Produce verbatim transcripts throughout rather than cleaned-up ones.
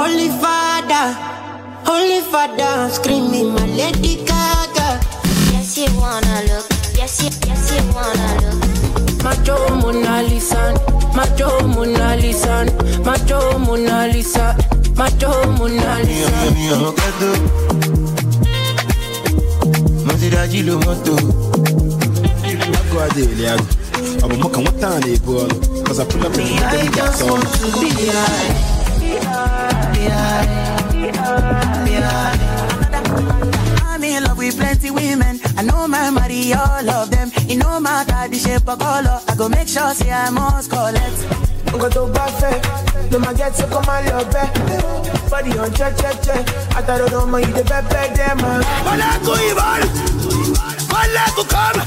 Holy Father, Holy Father, screaming my Lady Gaga. Yes, you wanna look. Yes, you, yes, you wanna look. Macho Mona Lisa, Macho Mona Lisa, Macho Mona Lisa, Macho Mona Lisa. Masiraji lo moto. Go adele ago. Abo mo kan watan le go lo. Cause I pull up in the I just want to be high, be high, be high, be high. I'm in love with plenty women. I know my marry all of them. You know my body shape or color. I go make sure say I must collect. I'm going to buffet. No, my get to come on your back. Body on check, check, check. I thought I don't mind you the bed, bed, them. Wala go Ivan. Wala go come.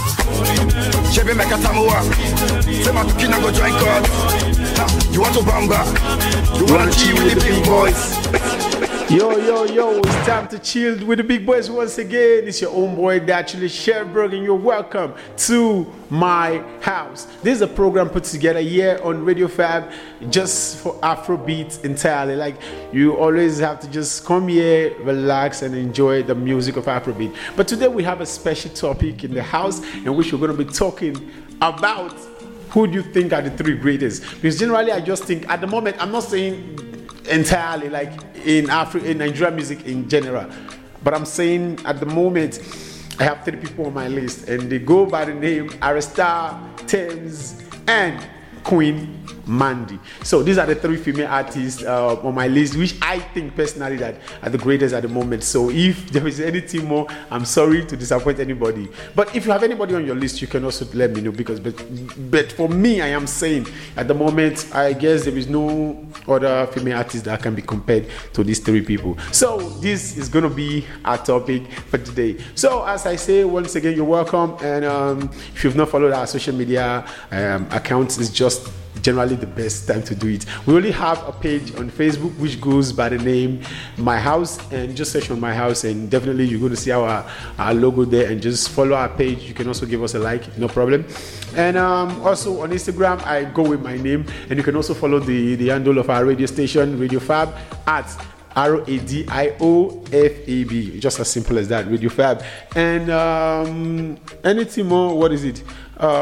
Chebe make a tamuwa. Say my kina go join God. You want to bamba? You want to chill with the big boys? Yo, yo, yo, it's time to chill with the big boys once again. It's your own boy, Naturally Sherberg, and you're welcome to my house. This is a program put together here on Radio Fab just for Afrobeat entirely. Like, you always have to just come here, relax, and enjoy the music of Afrobeat. But today we have a special topic in the house in which we're going to be talking about who do you think are the three greatest. Because generally, I just think, at the moment, I'm not saying entirely like in Africa, in Nigerian music in general, but I'm saying at the moment I have three people on my list and they go by the name Arista, Thames, and Queen Mandy. So these are the three female artists uh, on my list, which I think personally that are the greatest at the moment. So if there is anything more, I'm sorry to disappoint anybody. But if you have anybody on your list, you can also let me know, because but, but for me, I am saying at the moment, I guess there is no other female artist that can be compared to these three people. So this is going to be our topic for today. So as I say, once again, you're welcome. And um, if you've not followed our social media um, accounts, it's just generally the best time to do it. We only have a page on Facebook which goes by the name My House, and just search on My House and definitely you're going to see our, our logo there, and just follow our page. You can also give us a like, no problem. And um, also on Instagram I go with my name, and you can also follow the, the handle of our radio station, Radio Fab, at R O A D I O F A B, just as simple as that, Radio Fab. And um, anything more, what is it?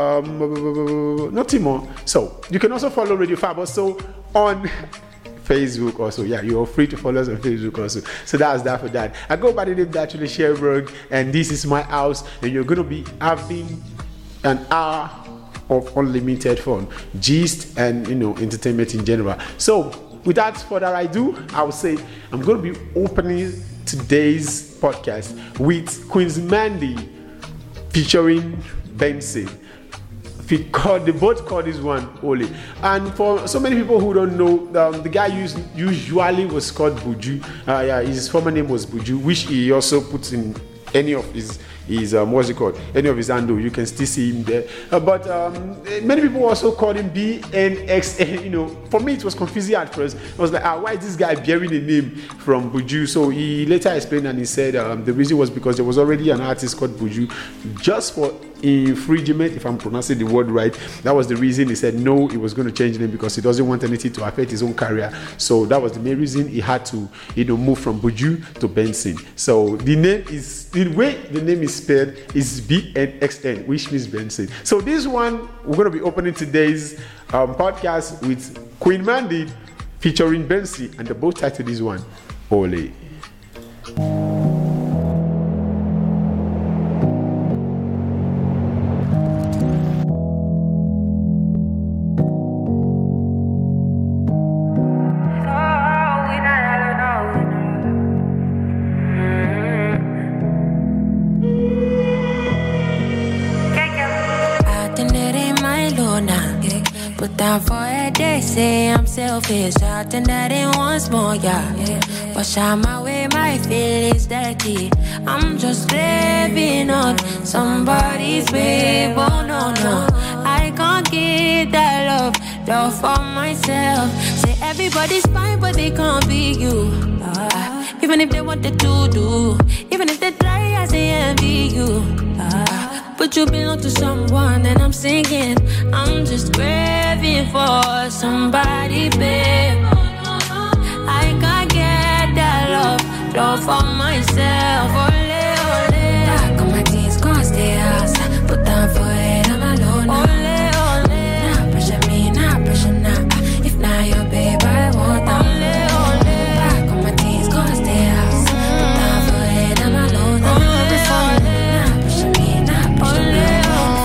Um, nothing more. So you can also follow Radio Fab also on Facebook also. Yeah, you're free to follow us on Facebook also. So that's that for that. I go by the name Naturally Sherberg, and this is my house, and you're going to be having an hour of unlimited fun, gist, and you know, entertainment in general. So without further ado, I would say I'm going to be opening today's podcast with Queen Mandy featuring Benson. They both call this one Ole. And for so many people who don't know, um, the guy used, usually was called Buju. Uh, yeah, his former name was Buju, which he also puts in any of his his um, what's it called? Any of his handle, you can still see him there. Uh, but um, many people also call him B N X N. You know, for me it was confusing at first. I was like, ah, why is this guy bearing a name from Buju? So he later explained, and he said um, the reason was because there was already an artist called Buju, just for infringement, if I'm pronouncing the word right. That was the reason he said no, he was going to change the name because he doesn't want anything to affect his own career. So that was the main reason he had to, you know, move from Buju to Benson. So the name is, the way the name is spelled is B N X N, which means Benson. So this one, we're going to be opening today's um, podcast with Queen Mandy featuring Benson, and the both title this one, Ole. Down for a day, say I'm selfish, out and that ain't once more, yeah, yeah. Wash out my way, my feelings dirty. I'm just living on somebody's babe, oh no, no. I can't get that love, love for myself. Say everybody's fine, but they can't be you. Uh, even if they wanted to do, even if they try, I say envy you. Uh, but you belong to someone, and I'm singing, I'm just craving for somebody, babe. I got all for myself. Ole, ole. Back on my teens, gonna stay outside. Put down for it, I'm alone. Ole, ole. Nah, pressure me, nah, pressure nah. If not your babe, I want that. Ole, ole. Back on my teens, gonna stay outside. Put down for it, I'm alone. Ole, ole. Nah, pressure me, nah, pressure nah.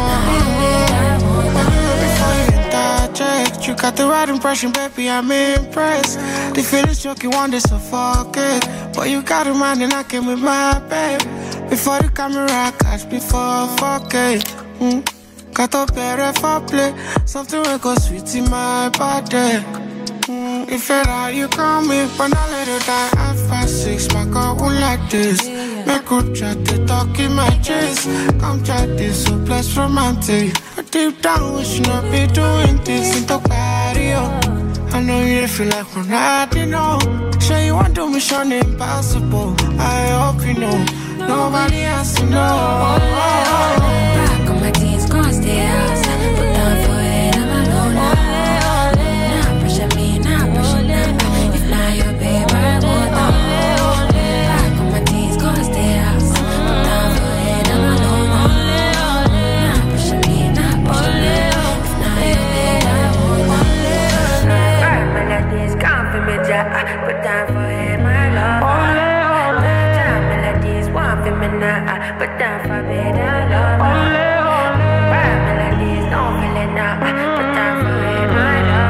You got the right impression, baby, I'm impressed. The feelings joke you want to suffocate, but you got a mind and I came with my babe. Before the camera catch, before fuck it. Mm. Got up better for play, something will go sweet in my body. Mm. If it how you call me, but not let it die. Half past six, my girl won't like this. Make good chat, they talk in my chest. Come chat this, so blessed romantic. But deep down, we should not be doing this in the patio. I know you feel like we're not, you know. Sure you want to mission impossible. I hope you know, nobody has to know. Back on my teens, gonna stay outside. Put down for it, I'm alone. Nah, pressure me, nah, pressure nah. If not your babe, I want that. Back on my teens, gonna stay outside. Put down for it, I'm alone. Nah, pressure me, nah, pressure nah. If not your babe, I want that. Right, man, like this, come for me, Jack. Put down for it, my love. Man, like this, want for me now. Put down for it, I love. Right, man, like this, don't feel it now. Put down for it, my love.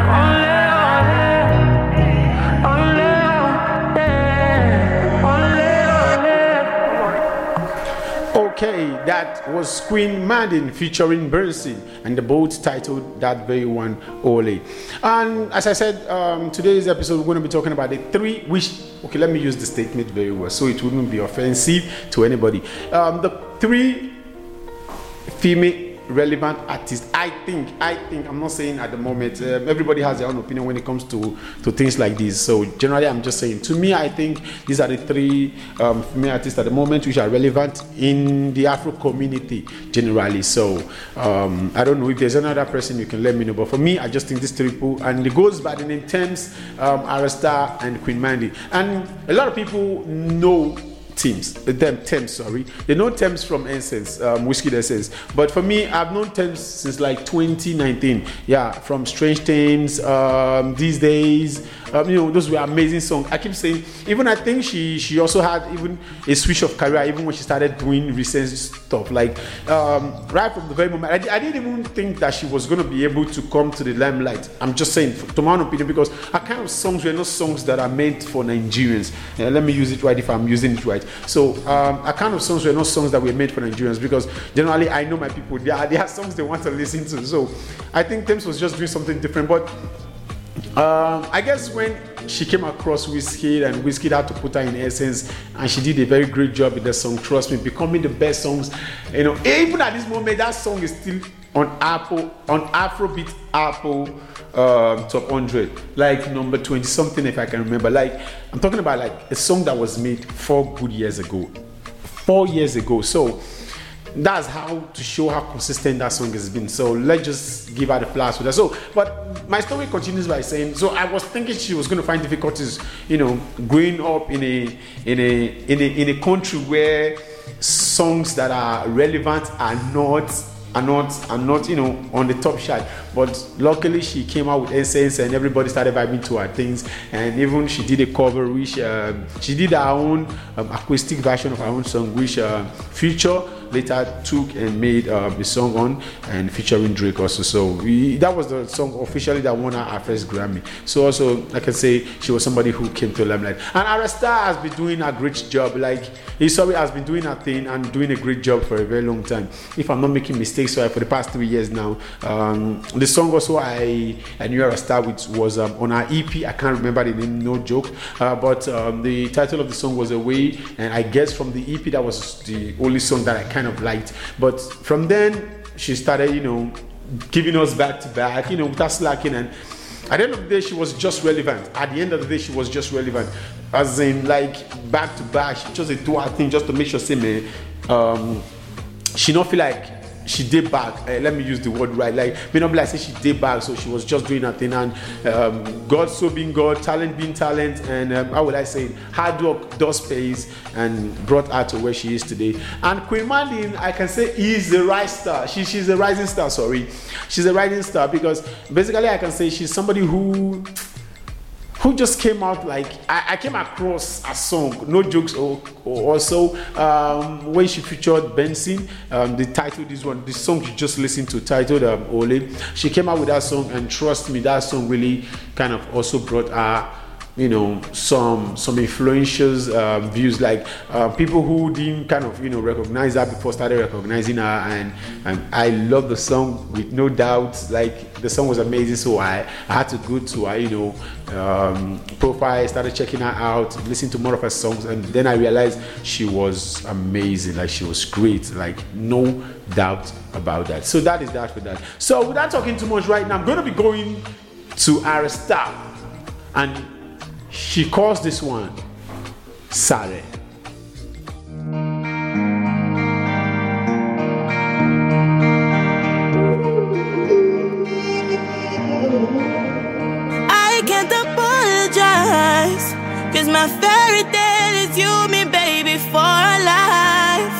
Okay, that was Queen Madden featuring Bernstein, and the boat titled That Very One, Ole. And as I said, um, today's episode we're going to be talking about the three which, okay, let me use the statement very well so it wouldn't be offensive to anybody. Um, the three female relevant artists, I think, I think, I'm not saying at the moment, um, everybody has their own opinion when it comes to, to things like this. So generally, I'm just saying, to me, I think these are the three um, female artists at the moment which are relevant in the Afro community generally. So um, I don't know if there's another person you can let me know, but for me, I just think these three people, and it goes by the name Tems, um, Arasta, and Queen Mandy. And a lot of people know Tems, them Tems, sorry. They know Tems from Essence, um, Whiskey Essence. But for me, I've known Tems since like twenty nineteen. Yeah, from Strange Things, um, These Days. Um, you know, those were amazing songs. I keep saying, even I think she she also had even a switch of career, even when she started doing recent stuff. Like um, right from the very moment, I, I didn't even think that she was going to be able to come to the limelight. I'm just saying, to my own opinion, because her kind of songs were not songs that are meant for Nigerians. Uh, let me use it right if I'm using it right. So um, our kind of songs were not songs that were made for Nigerians, because generally I know my people, they are, they are songs they want to listen to. So I think Tems was just doing something different. But um, I guess when she came across Wizkid, and Wizkid had to put her in Essence, and she did a very great job with the song Trust Me, becoming the best songs. You know, even at this moment, that song is still on Apple, on Afrobeat Apple um, top one hundred, like number twenty something, if I can remember. Like, I'm talking about like a song that was made four good years ago, four years ago. So that's how to show how consistent that song has been. So let's just give her the flowers for that. So, but my story continues by saying, so I was thinking she was going to find difficulties, you know, growing up in a in a in a in a country where songs that are relevant are not are not are not you know on the top chart. But luckily she came out with Essence, and everybody started vibing to her things. And even she did a cover which um, she did her own um, acoustic version of her own song, which uh, Future later took and made uh, the song on, and featuring Drake also. So we, that was the song officially that won her her first Grammy. So also, like I say, she was somebody who came to limelight. And Arasta has been doing a great job. Like, History has been doing her thing and doing a great job for a very long time. If I'm not making mistakes, so for the past three years now. Um, the song also I, I knew Arasta with was um, on her E P. I can't remember the name, no joke. Uh, but um, the title of the song was Away, and I guess from the E P that was the only song that I kind of liked. But from then she started, you know, giving us back to back, you know, without slacking. And at the end of the day, she was just relevant. At the end of the day, she was just relevant, as in like back to back. She just do her thing just to make sure, say, man, um, she don't feel like she did back. Uh, let me use the word right. Like, may not be like say she did back, so she was just doing her thing. And um, God so being God, talent being talent, and um, how would I say it? Hard work does pays and brought her to where she is today. And Queen Mandine, I can say, is a rising star. She, she's a rising star, sorry. She's a rising star because basically I can say she's somebody who who just came out like I, I came across a song, no jokes. Or, or also um, when she featured Benson, um, the title this one, the song you just listened to, titled um, Ole. She came out with that song, and trust me, that song really kind of also brought her, you know, some some influential um, views. Like uh, people who didn't kind of, you know, recognize her before started recognizing her, and, and I love the song with no doubt. Like the song was amazing, so I, I had to go to her, you know, um, profile, started checking her out, listen to more of her songs, and then I realized she was amazing. Like she was great, like no doubt about that. So that is that for that. So without talking too much right now, I'm going to be going to Arista, and she calls this one Sare. I can't apologize, cause my fairy tale is you, me baby, for life.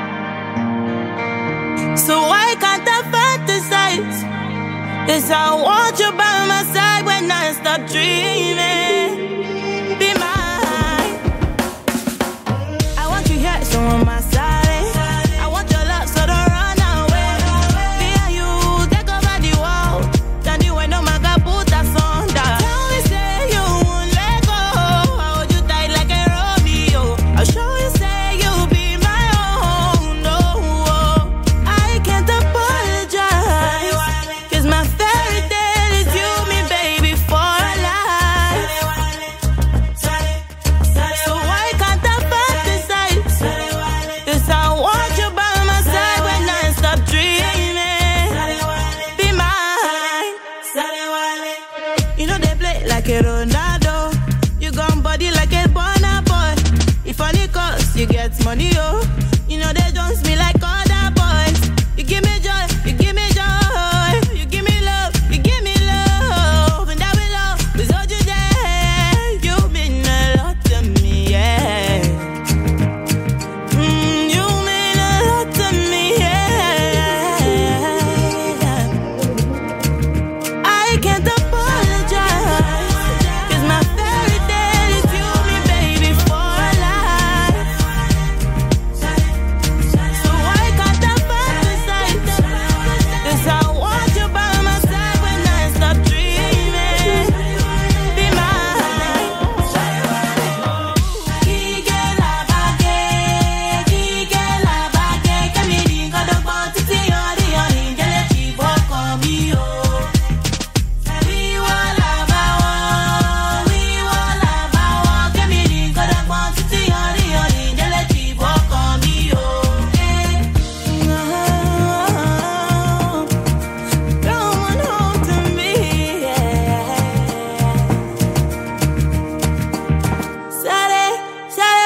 So why can't I fantasize? Cause I want you by my side when I stop dreaming. Be mine. I want you here, so on my side. I want your love, so don't run away. Me and you, take over the world. Tell you when no man can put us under. Tell me, say you won't let go. I hold you tight like a Romeo. I'll show you, say you'll be my own. No, I can't apologize, cause my fairy tale is you, me baby, for life. So why can't I fantasize? Cause I want you by my side when I stop dreaming. Be mine. You know they play like a Ronaldo. You gon' body like a Burna Boy. If only cause you get money, oh. You know they don't me like other boys. You give me joy, you give me joy. You give me love, you give me love. And that will love, without you there, you mean a lot to me, yeah. Mm, you mean a lot to me, yeah. I can't apologize, cause my fairy tale is you, me baby, for life. So why can't I fantasize? Cause I want you by my side when I stop dreaming. Be mine. Kike la bague, kike la bague, que mi dingo do bon titi yori yori, jele chibo komi yo. We wala bawa, we wala bawa, que mi dingo do bon titi yori yori, jele chibo komi yo. Come on home to me, yeah. Sare, sare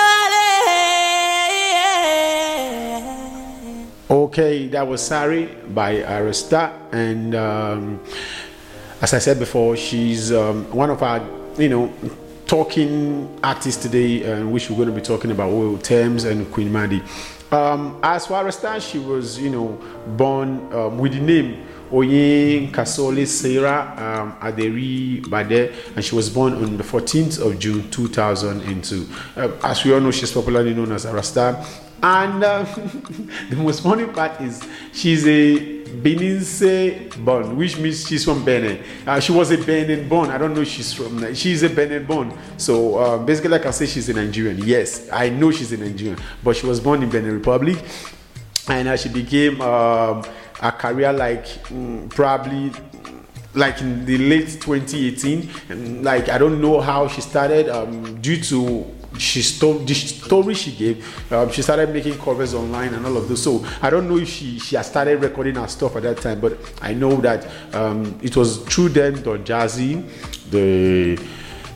wale. Okay, that was Sari by Arista, and um, as I said before, she's um, one of our, you know, talking artists today, uh, which we're going to be talking about Oil Thames and Queen Madi. Um, as for Arista, she was, you know, born um, with the name Oyin Kasole Sarah um, Aderi Bade, and she was born on the fourteenth of June two thousand two. Uh, as we all know, she's popularly known as Arista. And uh, the most funny part is she's a Beninse born, which means she's from Benin. Uh, she was a Benin born. I don't know if she's from. She's a Benin born. So uh, basically, I can say she's a Nigerian. Yes, I know she's a Nigerian, but she was born in Benin Republic, and uh, she became um, a career like mm, probably. Like in the late twenty eighteen, and like I don't know how she started, um, due to she told the story she gave. Um, she started making covers online and all of those. So I don't know if she she had started recording her stuff at that time, but I know that um, it was through them, the Jazzy, the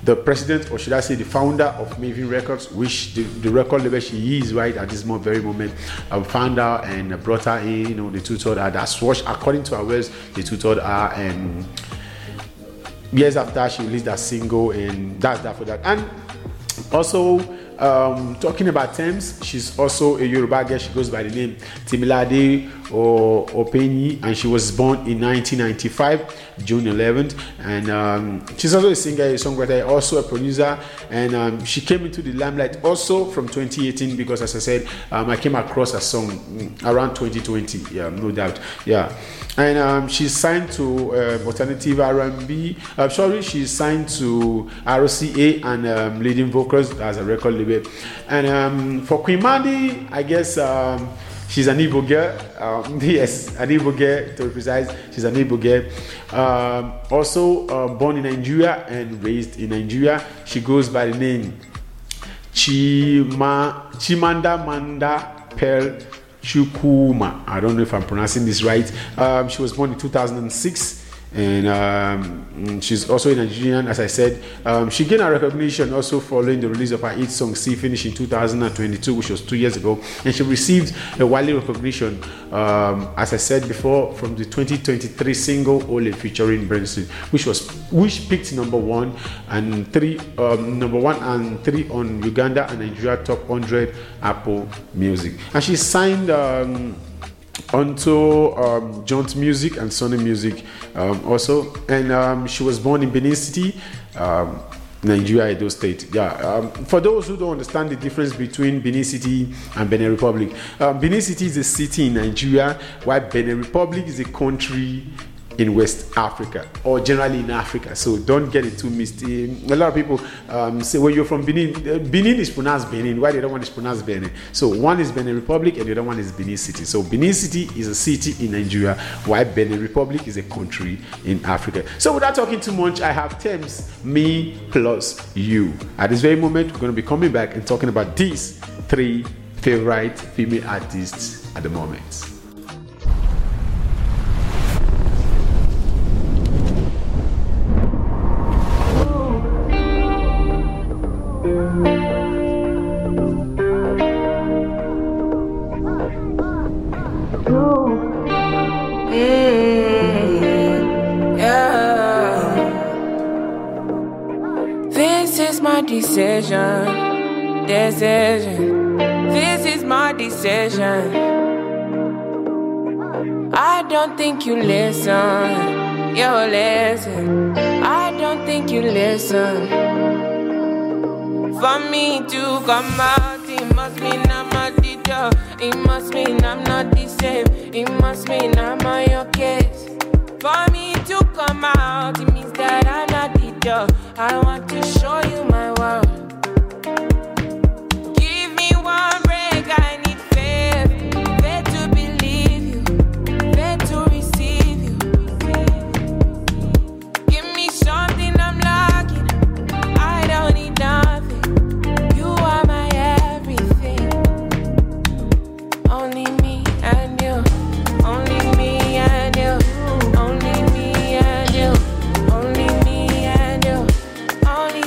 the president, or should I say the founder of Maven Records, which the, the record label she is right at this moment, very moment, um, found her and brought her in, you know, they tutored her. That's what, according to her words, they tutored her, and years after she released that single, and that's that for that. And also, um, talking about Thames, she's also a Yoruba girl. She goes by the name Timilade or Openyi, and she was born in nineteen ninety-five, June eleventh. And um, she's also a singer, a songwriter, also a producer. And um, she came into the limelight also from twenty eighteen, because, as I said, um, I came across a song around twenty twenty. Yeah, no doubt. Yeah, and um, she's signed to uh, Alternative R and B. Uh, sorry, she's signed to R O C A and um, Leading Vocals as a record label. And um, for Queen Mandy, I guess. Um, She's an Igbo girl. Um, yes, an Igbo girl, to be precise. She's an Igbo girl. Um, also uh, born in Nigeria and raised in Nigeria. She goes by the name Chima, Chimanda Manda Pearl Chukuma. I don't know if I'm pronouncing this right. Um, she was born in two thousand six. And um, she's also a Nigerian, as I said. Um, she gained her recognition also following the release of her hit song "See Finish" in two thousand twenty-two, which was two years ago. And she received a widely recognition, um, as I said before, from the twenty twenty-three single "Ole" featuring Branson, which was which picked number one and three, um, number one and three on Uganda and Nigeria top one hundred Apple Music. And she signed. Um, onto um, Jones Music and Sony Music um, also, and um, she was born in Benin City, um, Nigeria, Edo State. Yeah. Um, for those who don't understand the difference between Benin City and Benin Republic, um, Benin City is a city in Nigeria, while Benin Republic is a country in West Africa, or generally in Africa. So don't get it too mixed. A lot of people um, say, well, you're from Benin. Benin is pronounced Benin. Why the other one is pronounced Benin? So one is Benin Republic and the other one is Benin City. So Benin City is a city in Nigeria, while Benin Republic is a country in Africa. So without talking too much, I have Thames, me plus you. At this very moment, we're going to be coming back and talking about these three favorite female artists at the moment. Decision, decision. This is my decision. I don't think you listen. You listen. I don't think you listen. For me to come out, it must mean I'm a teacher. It must mean I'm not the same. It must mean I'm on your case. For me to come out, it means that I'm not the job. I want to show you my world. Give me one break, I need faith. Faith to believe you, faith to receive you. Give me something I'm lacking. I don't need nothing. You are my everything. Only me and you. Only me and you. Only me and you. Only me and you. Only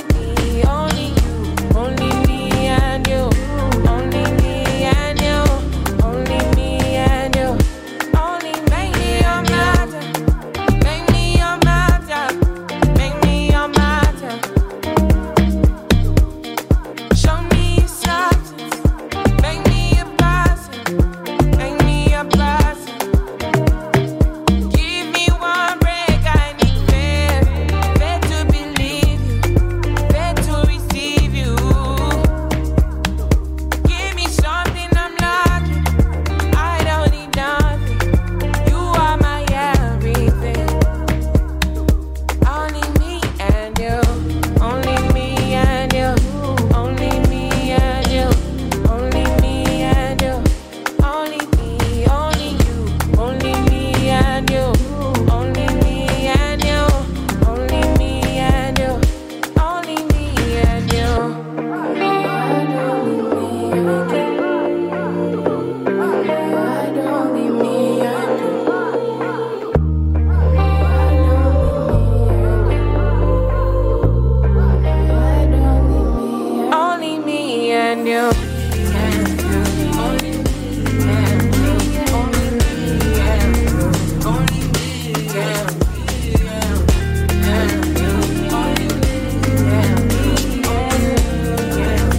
and you, and you, only me, and you, only me, and you, only me, and you, and you, only me, and you, only me, and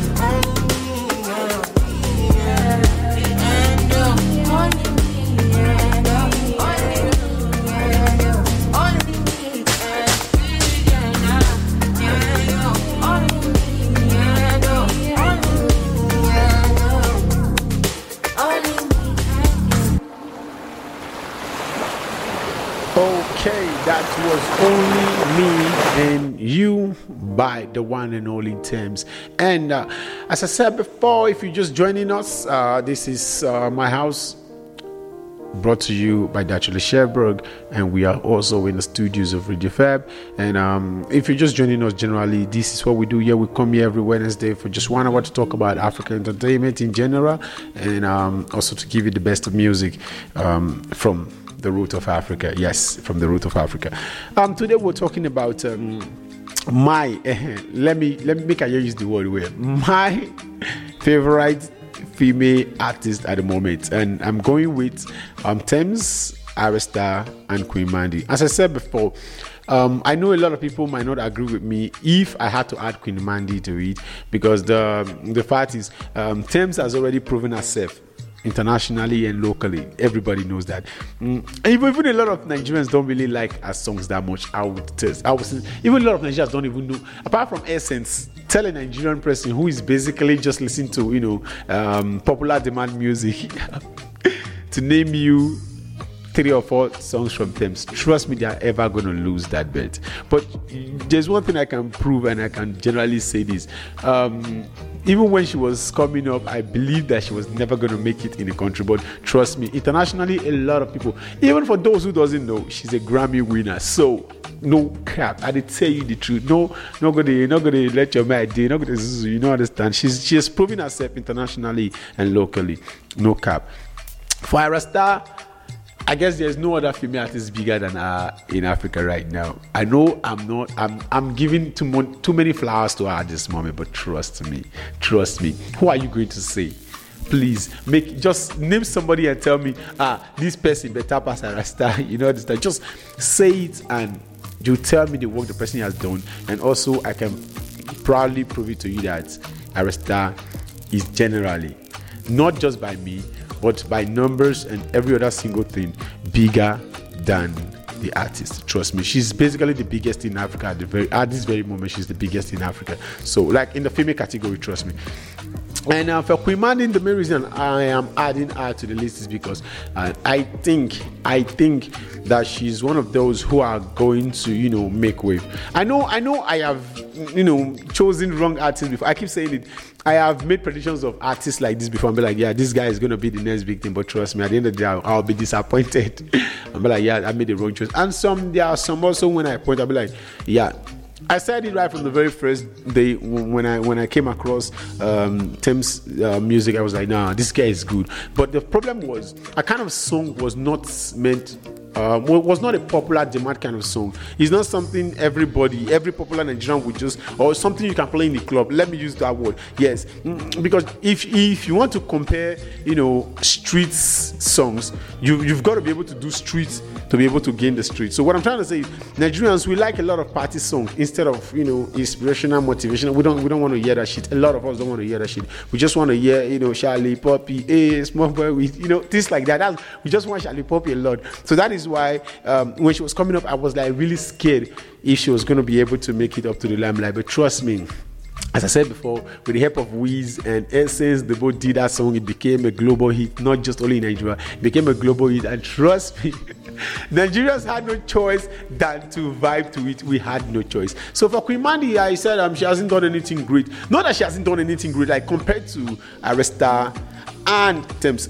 Okay, that was Only Me and You by the one and only Tems. And uh, as I said before, if you're just joining us, uh, this is uh, My House, brought to you by Dachule Sherbrugge, and we are also in the studios of Radio Fab. And um, if you're just joining us, generally, this is what we do here. We come here every Wednesday for just one hour to talk about African entertainment in general, and um, also to give you the best of music um, from the root of Africa. Yes, from the root of Africa. Um, today we're talking about um, my. Uh, let me let me make I use the word where my favorite female artist at the moment, and I'm going with um, Tems, Ayra Starr, and Queen Mandy. As I said before, um, I know a lot of people might not agree with me if I had to add Queen Mandy to it, because the the fact is, um, Tems has already proven herself internationally and locally. Everybody knows that. Mm. Even, even a lot of Nigerians don't really like her songs that much. I would test. I would say, even a lot of Nigerians don't even know. Apart from Essence, tell a Nigerian person who is basically just listening to, you know, um, popular demand music to name you three or four songs from Tems. Trust me, they are ever going to lose that bet. But there's one thing I can prove, and I can generally say this. Um, even when she was coming up, I believed that she was never going to make it in the country. But trust me, internationally, a lot of people, even for those who doesn't know, she's a Grammy winner. So no cap. I did tell you the truth. No, not gonna, not gonna let your mind do. Not gonna, you don't understand. She's she has proven herself internationally and locally. No cap. For Ayra Starr, I guess there's no other female artist bigger than her in Africa right now. I know I'm not, I'm I'm giving too, mo- too many flowers to her at this moment, but trust me, trust me. Who are you going to say? Please, make just name somebody and tell me, ah, this person better pass Ayra Starr. You know this. Just say it and you tell me the work the person has done, and also I can proudly prove it to you that Ayra Starr is generally, not just by me, but by numbers and every other single thing, bigger than the artist. Trust me, she's basically the biggest in Africa at the very at this very moment. She's the biggest in Africa. So, like in the female category, trust me. And uh, for Queen Mandy, the main reason I am adding her to the list is because uh, I think I think that she's one of those who are going to, you know, make wave. I know I know I have, you know, chosen wrong artists before. I keep saying it. I have made predictions of artists like this before and be like, yeah, this guy is going to be the next big thing. But trust me, at the end of the day, I'll, I'll be disappointed. I'll be like, yeah, I made the wrong choice. And some, there are some also when I point, I'll be like, yeah, I said it right from the very first day when I when I came across um, Tems' uh, music. I was like, nah, this guy is good. But the problem was, a kind of song was not meant. Um, was not a popular demand kind of song. It's not something everybody, every popular Nigerian would just, or something you can play in the club. Let me use that word. Yes, because if if you want to compare, you know, streets songs, you you've got to be able to do streets to be able to gain the street. So what I'm trying to say is, Nigerians, we like a lot of party songs instead of, you know, inspirational, motivational. We don't we don't want to hear that shit. A lot of us don't want to hear that shit. We just want to hear, you know, Charlie Poppy, hey, small boy, with, you know, things like that. That's, we just want Charlie Poppy a lot. So that is why um, when she was coming up, I was like really scared if she was going to be able to make it up to the limelight. But trust me, as I said before, with the help of Wiz and Essence, they both did that song. It became a global hit, not just only in Nigeria. It became a global hit, and trust me, Nigerians had no choice than to vibe to it. We had no choice. So for Queen Mandy, I said um, she hasn't done anything great. Not that she hasn't done anything great, like compared to Ayra Starr and Tems.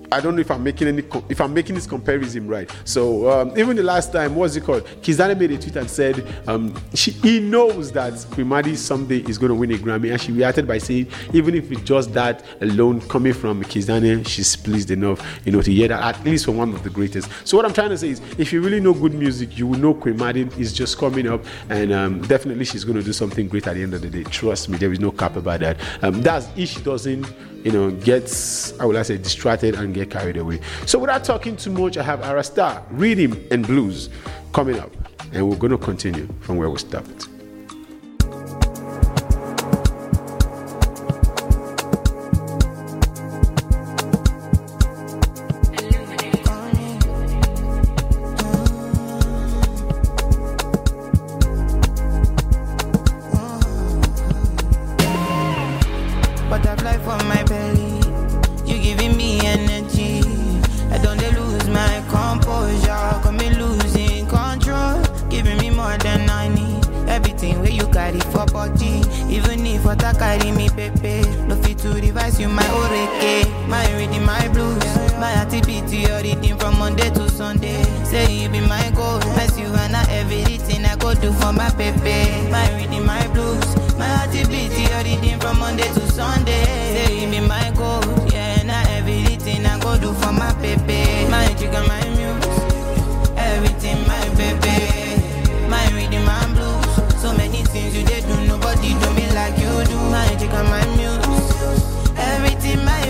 I don't know if I'm making any co- if I'm making this comparison right. So um, even the last time, what's it called? Kizane made a tweet and said um, she he knows that Queen Madi someday is going to win a Grammy, and she reacted by saying even if it's just that alone coming from Kizane, she's pleased enough, you know, to hear that at least from one of the greatest. So what I'm trying to say is, if you really know good music, you will know Queen Madi is just coming up, and um, definitely she's going to do something great at the end of the day. Trust me, there is no cap about that. Um, that's if she doesn't, you know, gets, how will I say, distracted and get carried away. So without talking too much, I have Ara Starr, Rhythm and Blues coming up, and we're going to continue from where we stopped. Butterfly for my belly, you giving me energy. I don't dey lose my composure, got me losing control. Giving me more than I need. Everything where you carry for body, even if what I carry me pepe. No fit to revise you my oreke, my reading my blues, my activity your reading from Monday to Sunday. Say you be my goal, mess you and I everything I go do for my pepe. My reading my blues, my activity your reading from Monday to Sunday. Say you be my goal, yeah, and I everything I go do for my pepe. My chicken, my muse, everything my pepe. My reading my blues, so many things you did do, nobody do me like you do. My chicken, my muse, everything my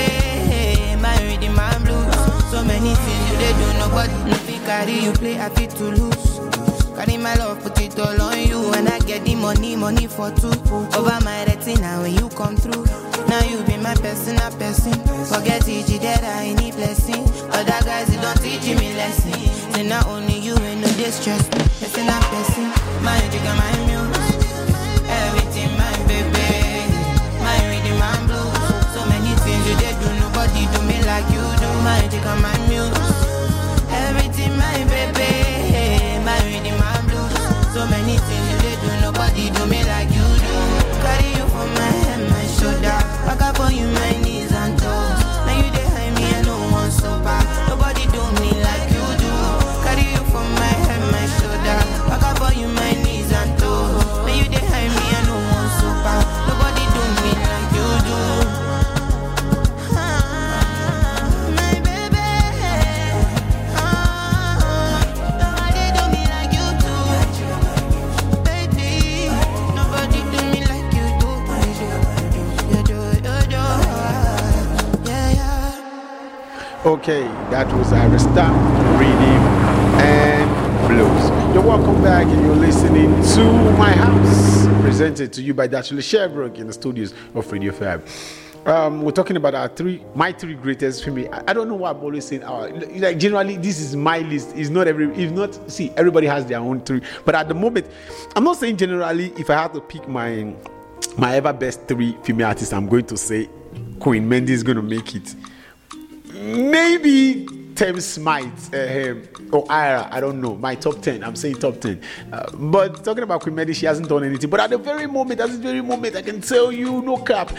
pepe. My reading my blues, so many things you did do, nobody no fit carry you play, I fit to lose. Carry my love, put it all on you, and I get the money, money for two. Over my retina when you come through. Now you be my personal person. Forget teach you that I need blessing. Other guys, they don't teach me lesson. Say not only you ain't no distress. Person a person, my jigga, my muse. Everything my baby. My reading, my blues. So many things you did do, nobody do me like you do. My jigga, my muse. Everything my baby. My reading, my blues. So many things you did do, nobody do me like you do. Carry you for my head, my shoulder. Back up on you, my knees and toes. Now you behind me, I no one so bad. Nobody do me like you do. Carry you for my head, my shoulder. Back up on you, my knees and toes. Now you behind me, I no one so bad. Nobody do me like you do. Okay, that was Ara Starr, Rhythm and Blues. You're welcome back, and you're listening to My House, presented to you by Dachshund Sherbrooke in the studios of Radio five. Um, we're talking about our three, my three greatest female. I, I don't know why I'm always saying our. Like generally, this is my list. It's not every. If not, see, everybody has their own three. But at the moment, I'm not saying generally. If I have to pick my my ever best three female artists, I'm going to say Queen Mendy is going to make it. Maybe Thames Smite uh, or Ira, I don't know. My top ten, I'm saying top ten. Uh, but talking about Queen Mendy, she hasn't done anything. But at the very moment, at this very moment, I can tell you, no cap.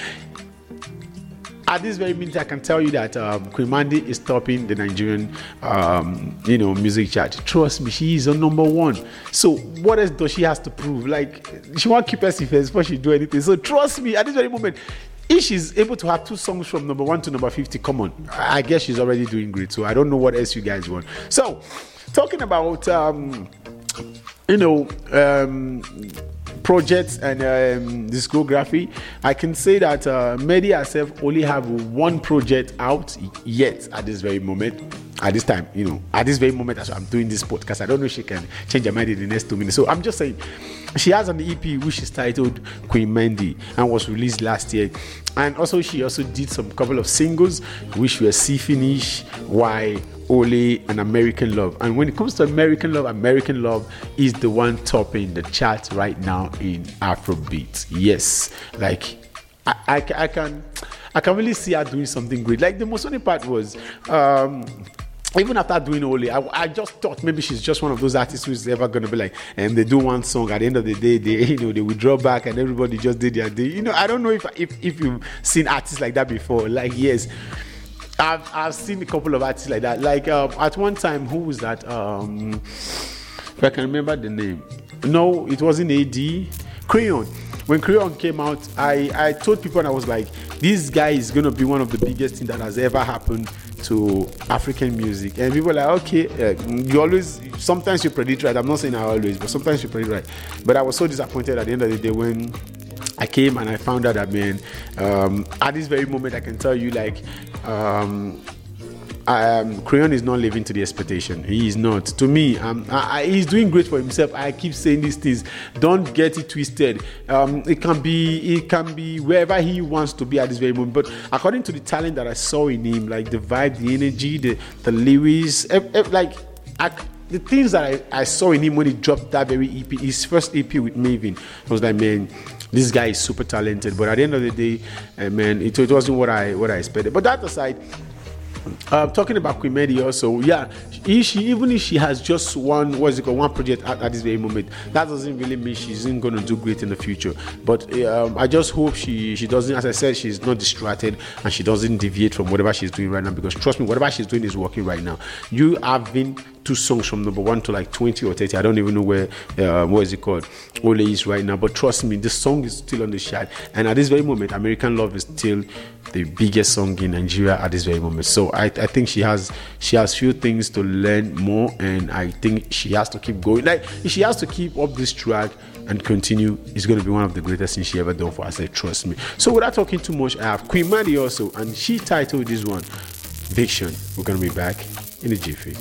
At this very minute, I can tell you that um, Queen Mendy is topping the Nigerian, um, you know, music chart. Trust me, she is on number one. So what else does she has to prove? Like, she won't keep us first before she do anything. So trust me, at this very moment, if she's able to have two songs from number one to number fifty, come on, I guess she's already doing great. So I don't know what else you guys want. So talking about, um, you know, um, projects and um, discography, I can say that uh, Mendy herself only have one project out yet at this very moment. At this time, you know, at this very moment, as I'm doing this podcast, I don't know if she can change her mind in the next two minutes. So I'm just saying, she has an E P which is titled Queen Mendy and was released last year. And also, she also did some couple of singles which were See Finish, Why, Ole, and American Love. And when it comes to American Love, American Love is the one topping the chart right now in Afrobeat. Yes, like I, I, I can, I can really see her doing something great. Like the most funny part was. Um, Even after doing Ole, I, I just thought maybe she's just one of those artists who's ever gonna be like, and they do one song at the end of the day, they you know they withdraw back and everybody just did their day. You know, I don't know if if if you've seen artists like that before. Like yes, I've I've seen a couple of artists like that. Like uh, at one time, who was that? Um, if I can remember the name. No, it wasn't A D. Crayon. When Crayon came out, I, I told people, and I was like, this guy is going to be one of the biggest things that has ever happened to African music. And people were like, okay, uh, you always, sometimes you predict right. I'm not saying I always, but sometimes you predict right. But I was so disappointed at the end of the day when I came and I found out that, man, um, at this very moment, I can tell you, like, um, Um, Crayon is not living to the expectation. He is not. To me, um, I, I, he's doing great for himself. I keep saying these things. Don't get it twisted. Um, it can be, it can be wherever he wants to be at this very moment. But according to the talent that I saw in him, like the vibe, the energy, the the lyrics, eh, eh, like I, the things that I, I saw in him when he dropped that very E P, his first E P with Maven, I was like, man, this guy is super talented. But at the end of the day, uh, man, it, it wasn't what I what I expected. But that aside. Uh, talking about Queen Medi also, yeah, he, she even if she has just one, what's it called, one project at, at this very moment, that doesn't really mean she isn't going to do great in the future. But um, I just hope she she doesn't, as I said, she's not distracted and she doesn't deviate from whatever she's doing right now. Because trust me, whatever she's doing is working right now. You have been two songs from number one to like twenty or thirty. I don't even know where uh, what is it called Ole is right now. But trust me, the song is still on the chart. And at this very moment, American Love is still the biggest song in Nigeria at this very moment. So I, I think she has she has few things to learn more, and I think she has to keep going. Like if she has to keep up this track and continue, it's going to be one of the greatest things she ever done for us. I said, trust me. So without talking too much, I have Queen Medi also, and she titled this one Viction. We're going to be back in a jiffy.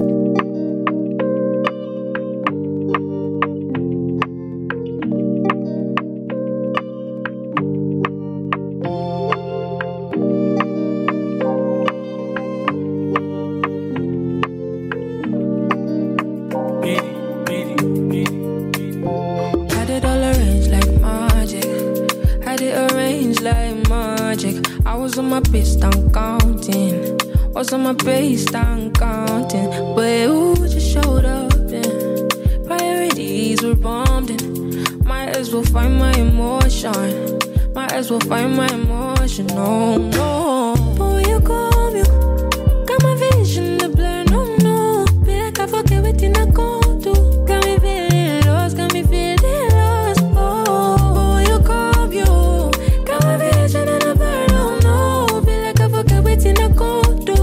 On my base, I'm counting, but who just showed up then? Priorities were bombed in. Might as well find my emotion. Might as well find my emotion. No, no. But when you come, you got my vision to blur. No, no. Be like I forget what I go do. Got me feeling lost, got me feeling lost. Oh, but when you come, you got my vision to blur. No, no. Be like I forget what I go do.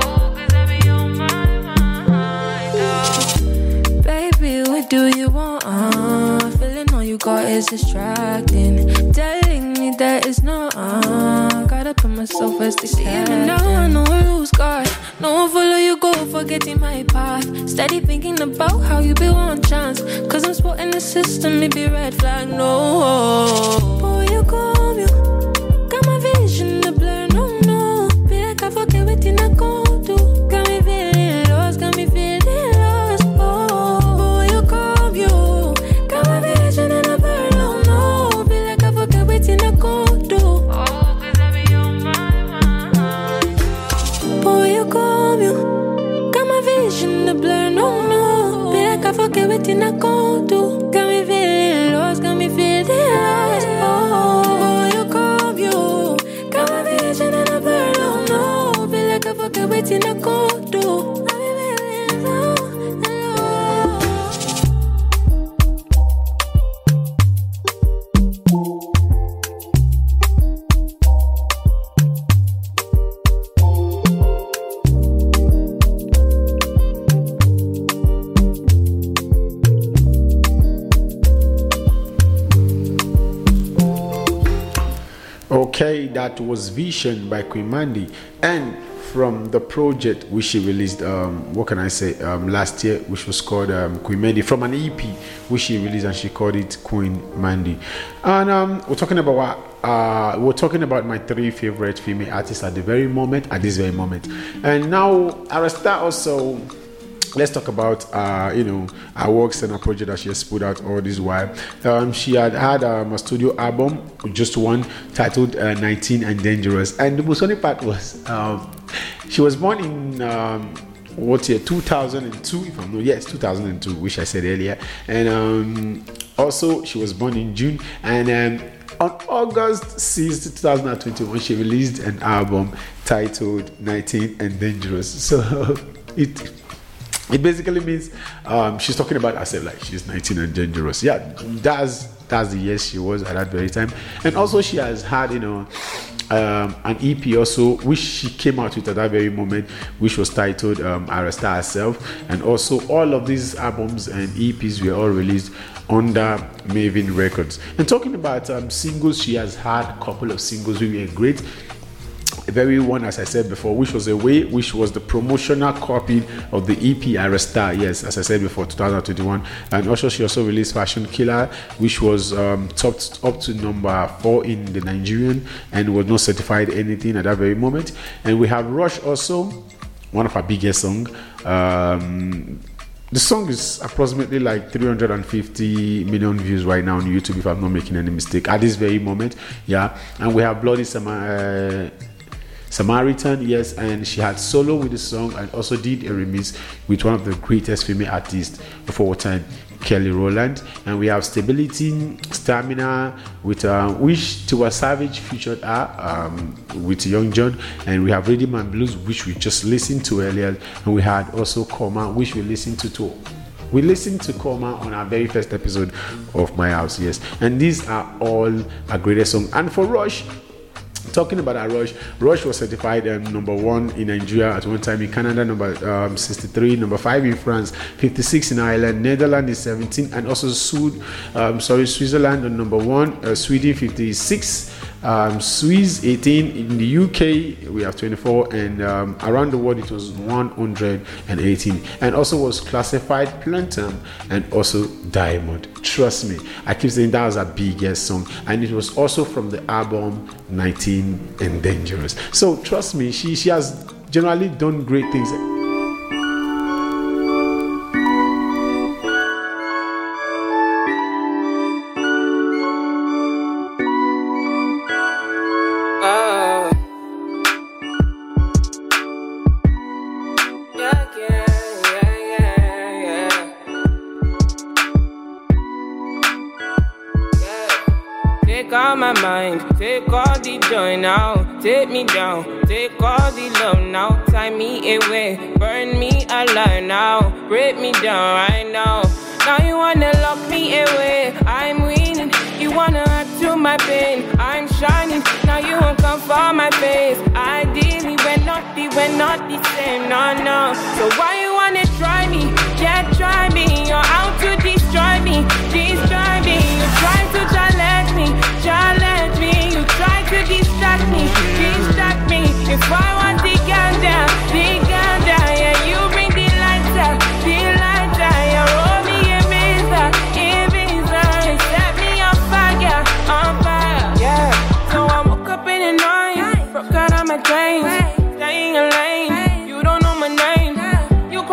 Do you want? Uh, feeling all you got is distracting. Telling me that it's not. Uh, gotta put myself as the even now I know I lose God. No one follow you, go forgetting my path. Steady thinking about how you be one chance. Cause I'm spotting the system, maybe red flag, no. But when you come, you got my vision to blur, no, no. Be like I forget what I go do. Got me feeling lost, got me feeling lost, oh. You got my vision and I burn, no, no. Be like I forget what I go do. Oh, cause I be on my mind. But when you come, you got my vision to blur, no, no. Be like I forget what I go do. Got me feeling lost, got me feeling lost, oh. When you come, you got my vision and I burn, no, no. Be like I forget what I go do. Okay, that was Vision by Queen Medi, and from the project which she released, um, what can I say, um, last year, which was called um, Queen Medi, from an E P which she released, and she called it Queen Medi. And um, we're talking about what, uh, we're talking about my three favorite female artists at the very moment, at this very moment. And now I'll start also. Let's talk about, uh, you know, her works and her project that she has put out all this while. Um, she had had um, a studio album, just one, titled uh, nineteen and Dangerous. And the most funny part was, um, she was born in, um, what year, two thousand two, if I'm not, yes, two thousand two, which I said earlier. And um, also, she was born in June. And um, on August sixth, twenty twenty-one, she released an album titled nineteen and Dangerous. So it it basically means um, she's talking about herself like she's nineteen and dangerous. Yeah, that's that's the year she was at that very time. And also she has had, you know, um, an E P also which she came out with at that very moment, which was titled um, Arresta Herself. And also all of these albums and E Ps were all released under Maven Records. And talking about um, singles, she has had a couple of singles which were great. A very one, as I said before, which was Away, which was the promotional copy of the E P Arresta, yes, as I said before, twenty twenty-one. And also she also released Fashion Killer, which was um, topped up to number four in the Nigerian and was not certified anything at that very moment. And we have Rush also, one of her biggest songs. Um, The song is approximately like three hundred fifty million views right now on YouTube, if I'm not making any mistake, at this very moment. Yeah, and we have Bloody Sam- uh, Samaritan, yes, and she had solo with the song and also did a remix with one of the greatest female artists of all time, Kelly Rowland. And we have Stability, Stamina, with uh, which Tiwa Savage featured her um, with Young John. And we have Rhythm and Blues, which we just listened to earlier. And we had also Coma, which we listened to too. We listened to Coma on our very first episode of My House, yes. And these are all a greatest song. And for Rush, talking about our Rush, Rush was certified um, number one in Nigeria at one time, in Canada number um, sixty-three, number five in France, fifty-six in Ireland, Netherlands is seventeen, and also Sud, um, sorry, Switzerland on number one, uh, Sweden fifty-six, um, Swiss eighteen, in the U K we have twenty-four, and um, around the world it was one hundred eighteen, and also was classified platinum and also diamond. Trust me, I keep saying that was her biggest song, and it was also from the album nineteen and Dangerous. So trust me, she she has generally done great things. Take all the joy now, take me down, take all the love now, tie me away, burn me alive now, break me down right now. Now you wanna lock me away, I'm winning, you wanna add to my pain, I'm shining, now you won't come for my face, ideally we're not the, we're not the same, no, no. So why you wanna try me, yeah try me, you're out to destroy me, destroy me, you try to challenge me, challenge me, you try to distract me, distract me. If I want the ganja, the ganja, yeah, you bring the lighter, the lighter, yeah, roll me a visa, a visa, and set me on fire, on fire, yeah. So I woke up in the night, broke out of my dreams, staying in lane, you don't know my name, you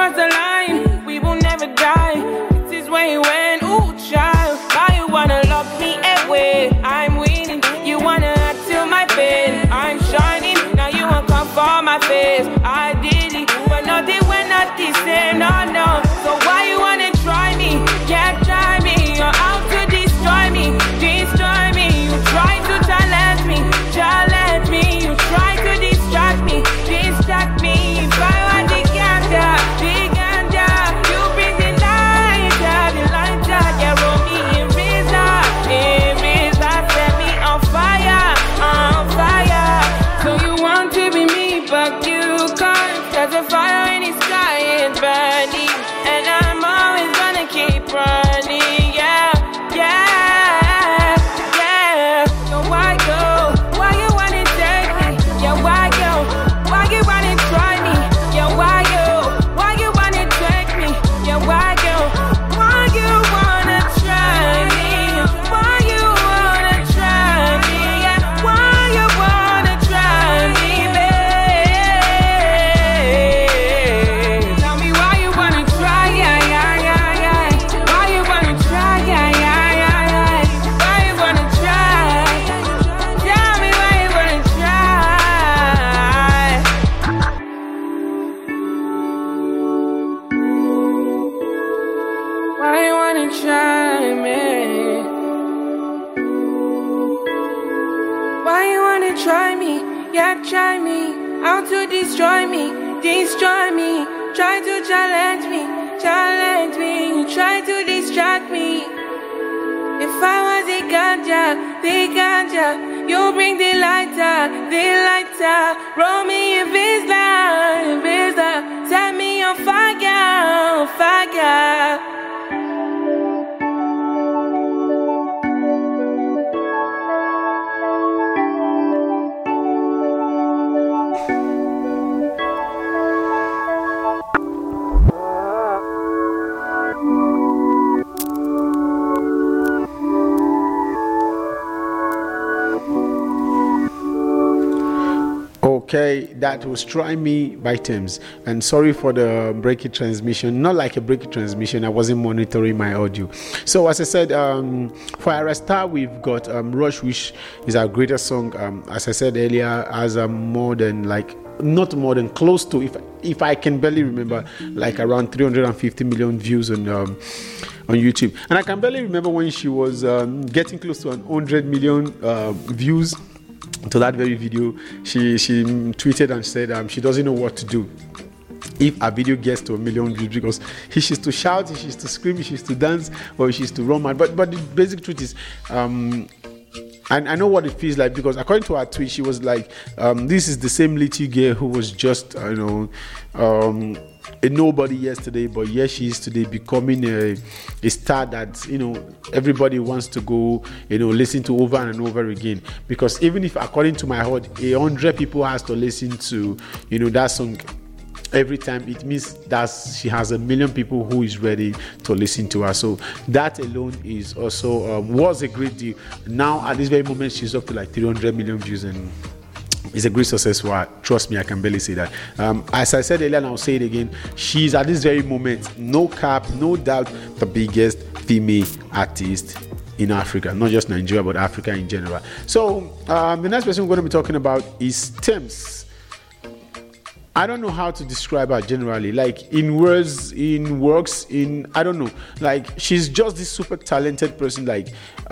you try me, yeah, try me. How to destroy me, destroy me. Try to challenge me, challenge me. Try to distract me. If I was a ganja, the ganja, you bring the lighter, the lighter. Roll me a visa, visa. Set me on fire, fire. Okay, that was Try Me by Tems. And sorry for the breaky transmission. Not like a breaky transmission, I wasn't monitoring my audio. So as I said, um, for our star, we've got um, Rush, which is our greatest song. Um, as I said earlier, has a more than like not more than close to, if if I can barely remember, like around three hundred fifty million views on um, on YouTube. And I can barely remember when she was um, getting close to one hundred million uh, views. To that very video, she she tweeted and said um, she doesn't know what to do if a video gets to a million views, because she used to shout, she used to scream, she used to dance, or she used to run mad. But but the basic truth is, um, and I know what it feels like, because according to her tweet, she was like, um, this is the same little girl who was just, you know, um, a nobody yesterday, but yes, she is today becoming a, a star that, you know, everybody wants to go, you know, listen to over and over again. Because even if, according to my heart, a hundred people has to listen to, you know, that song every time, it means that she has a million people who is ready to listen to her. So that alone is also um, was a great deal. Now at this very moment, she's up to like three hundred million views, and it's a great success for her. Trust me, I can barely say that. Um, as I said earlier, and I'll say it again, she's at this very moment, no cap, no doubt, the biggest female artist in Africa, not just Nigeria, but Africa in general. So um, the next person we're going to be talking about is Tems. I don't know how to describe her generally, like in words, in works, in, I don't know, like she's just this super talented person. Like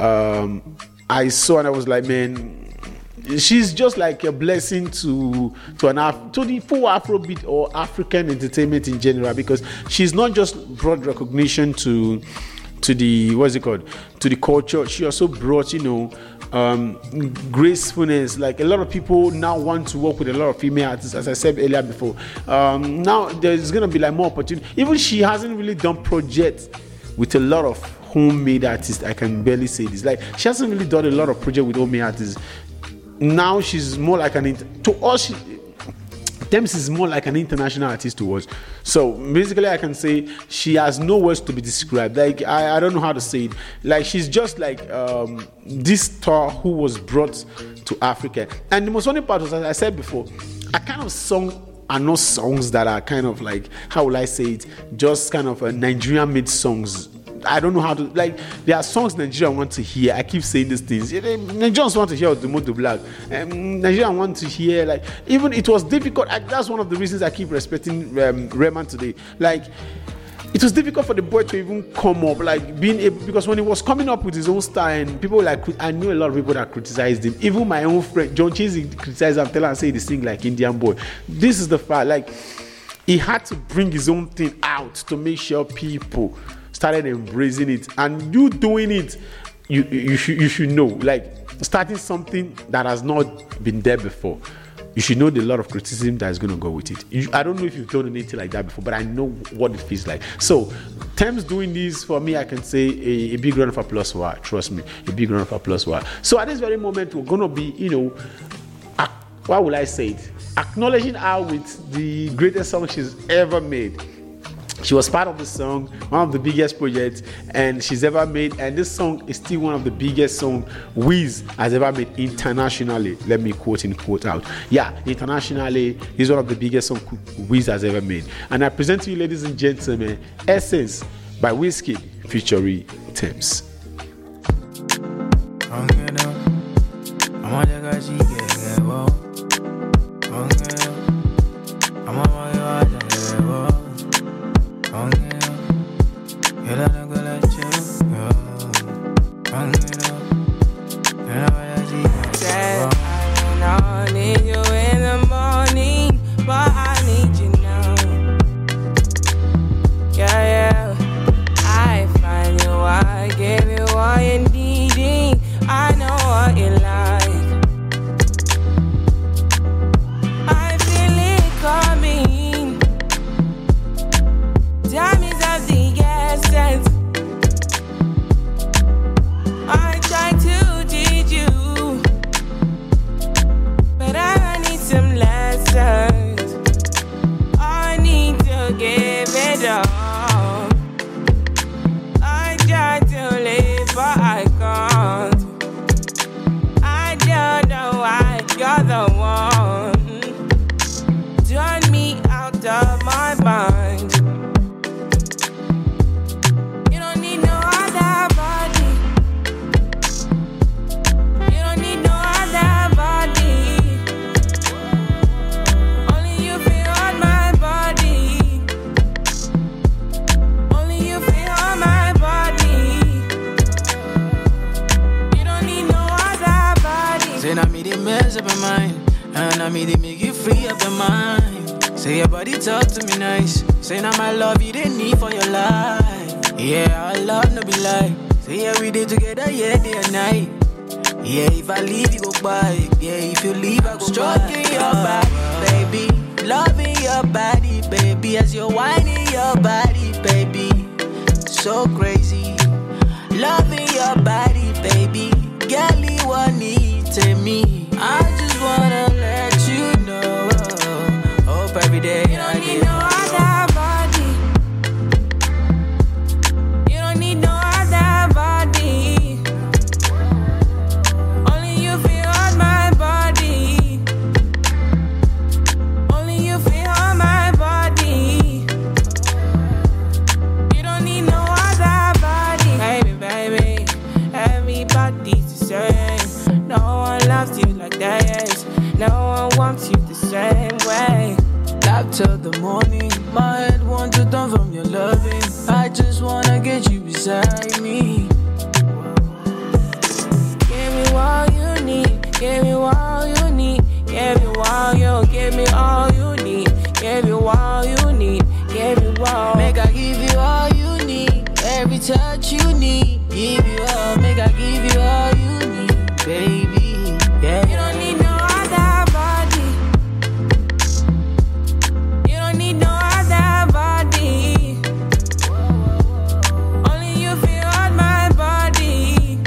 um, I saw and I was like, man, she's just like a blessing to to an Af- to the full Afrobeat or African entertainment in general, because she's not just brought recognition to to the, what's it called, to the culture. She also brought, you know, um, gracefulness. Like a lot of people now want to work with a lot of female artists, as I said earlier before. Um, now there's gonna be like more opportunity. Even she hasn't really done projects with a lot of homemade artists. I can barely say this. Like she hasn't really done a lot of projects with homemade artists. Now she's more like an inter- to us. She, Tems is more like an international artist to us. So basically, I can say she has no words to be described. Like I, I don't know how to say it. Like she's just like um, this star who was brought to Africa. And the most funny part was, as I said before, I kind of song are not songs that are kind of like, how will I say it? Just kind of a Nigerian made songs. I don't know how to, like, there are songs Nigeria want to hear. I keep saying these things. Nigerians want to hear Odumodu Black. Um, Nigeria want to hear, like, even it was difficult. I, that's one of the reasons I keep respecting um, Rayman today. Like, it was difficult for the boy to even come up, like, being able, because when he was coming up with his own style, and people like, I knew a lot of people that criticized him. Even my own friend, John Cheesy, criticized him, tell him, say, he sing like Indian boy. This is the fact, like, he had to bring his own thing out to make sure people started embracing it. And you doing it, you you should you should know, like starting something that has not been there before, you should know the lot of criticism that is going to go with it. You, I don't know if you've done anything like that before, but I know what it feels like. So Tems doing this, for me, I can say a, a big round of applause for her. Trust me, a big round of applause for her. So at this very moment, we're going to be, you know, ac- what will I say it? Acknowledging her with the greatest song she's ever made. She was part of the song, one of the biggest projects and she's ever made, and this song is still one of the biggest songs Wiz has ever made internationally. Let me quote in quote out. Yeah, internationally, this is one of the biggest songs Wiz has ever made. And I present to you, ladies and gentlemen, Essence by Wizkid featuring Tems. some lessons. I need to give it up. I try to live, but I can't. I don't know why you're the one. Turn me out of my mind. You don't need no other body. You don't need no other body. Only you feel on my body. Only you feel on my body. You don't need no other body. Say, now me they mess up my mind. And I me they make you free up your mind. Say your body talk to me nice. Say now my love you didn't need for your life. Yeah, our love no be lie. Say yeah we did together, yeah, day and night. Yeah, if I leave you go by. Yeah, if you leave I go stroking by. Your body, baby. Loving your body, baby. As you're whining your body, baby. So crazy. Loving your body, baby. Girl, you want need to me. I just wanna let you know. Hope every day You don't need no other body. You don't need no other body. Only you feel on my body. Only you feel on my body. You don't need no other body. Baby, baby, everybody's the same. No one loves you like this. No one wants you the same way. Love till the morning. My head wants to turn from your loving. I just wanna get you beside me. Give me all you need. Give me all you need. Give me all you. Give me all you need. Give me all you need. Give me all. Make I give you all you need. Every touch you need. Give you all. Make I give you all you need, baby. Yeah. You don't need no other body. You don't need no other body. Only you feel on my body.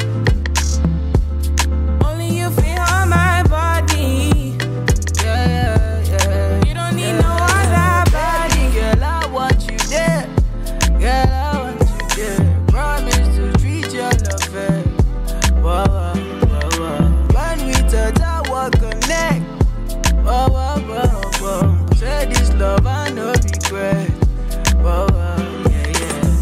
Only you feel on my body. Yeah, yeah, yeah. You don't need no other body. Girl, I want you there. Girl, I want you there. Promise to treat your love fair. Whoa, whoa, whoa, whoa. When we touch, I will connect. Whoa, whoa, whoa, whoa. Say this love, I no regret. Whoa, whoa, yeah, yeah.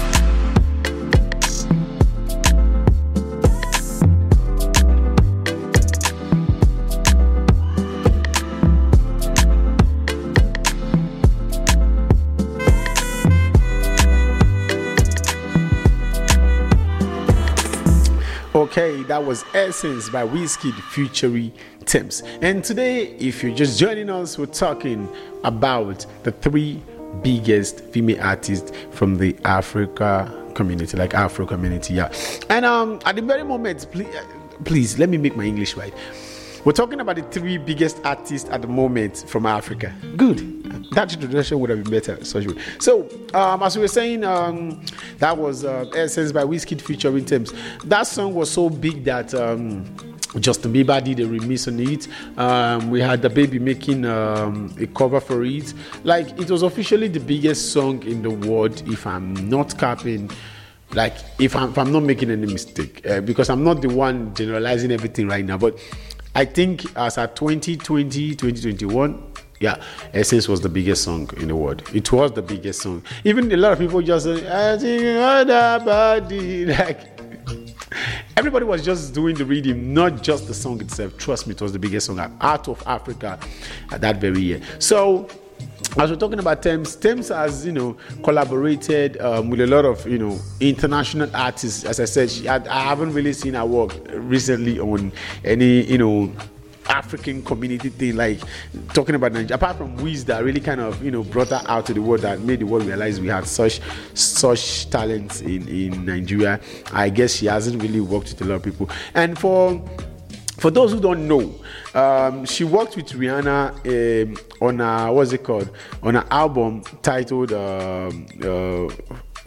Okay, that was Essence by Wizkid featuring Tems. And today, if you're just joining us, we're talking about the three biggest female artists from the Africa community, like Afro community, yeah. And um, at the very moment, please, please let me make my English right. We're talking about the three biggest artists at the moment from Africa. Good. That introduction would have been better. So, so um, as we were saying, um, that was uh, Essence by Wizkid featuring Tems. That song was so big that um, Justin Bieber did a remix on it. Um, we had the baby making um, a cover for it. Like, it was officially the biggest song in the world, if I'm not capping. Like, if I'm, if I'm not making any mistake, uh, because I'm not the one generalizing everything right now, but I think as at twenty twenty, twenty twenty-one, yeah, Essence was the biggest song in the world. It was the biggest song. Even a lot of people just say, I think other body. Like, everybody was just doing the rhythm, not just the song itself. Trust me, it was the biggest song out of Africa at that very year. So, as we're talking about Tems, Tems has, you know, collaborated um, with a lot of, you know, international artists. As I said, she had, I haven't really seen her work recently on any, you know, African community thing, like talking about Nigeria. Apart from Wiz, that really kind of, you know, brought her out to the world, that made the world realize we had such such talents in, in Nigeria. I guess she hasn't really worked with a lot of people. And for For those who don't know, um, she worked with Rihanna um, on a, what's it called? On an album titled um, uh,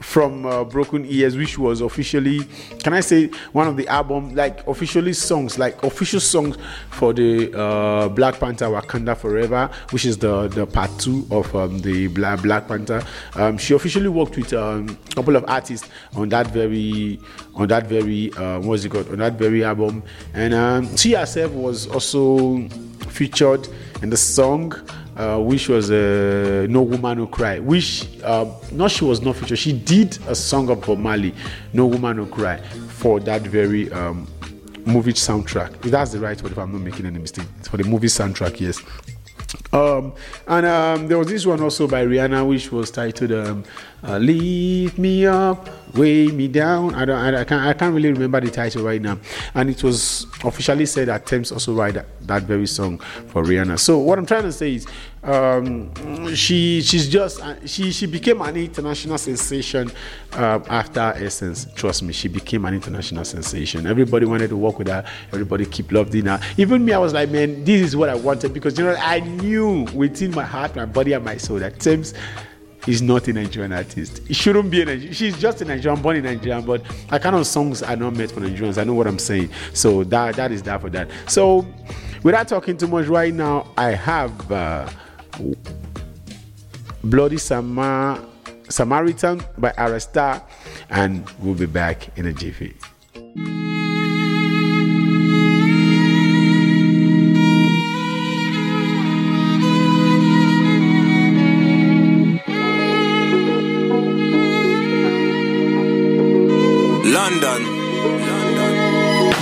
from uh, Broken Ears, which was officially, can I say, one of the album, like officially songs, like official songs for the uh, Black Panther Wakanda Forever, which is the, the part two of um, the Black, Black Panther. Um, she officially worked with um, a couple of artists on that very, on that very, uh, what's it called, on that very album. And um, she herself was also featured in the song, Uh, which was uh, No Woman No Cry, which uh, not she was not featured. She did a song of Bob Marley, No Woman No Cry, for that very um, movie soundtrack. If that's the right word, if I'm not making any mistake, it's for the movie soundtrack, yes. Um, and um, there was this one also by Rihanna, which was titled um, uh, "Lift Me Up, Weigh Me Down." I don't, I, I can't, I can't really remember the title right now. And it was officially said that Thames also wrote that, that very song for Rihanna. So what I'm trying to say is, um, she, she's just, uh, she, she became an international sensation uh, after Essence. Trust me, she became an international sensation. Everybody wanted to work with her. Everybody keep loving her. Even me, I was like, man, this is what I wanted, because you know I knew within my heart, my body, and my soul that Thames is not a Nigerian artist. It shouldn't be a Nigerian. She's just a Nigerian, born in Nigeria, but her kind of songs are not meant for Nigerians. I know what I'm saying. So that that is that for that. So without talking too much right now, I have uh, Bloody Samar, Samaritan by Arasta, and we'll be back in a jiffy. London. London.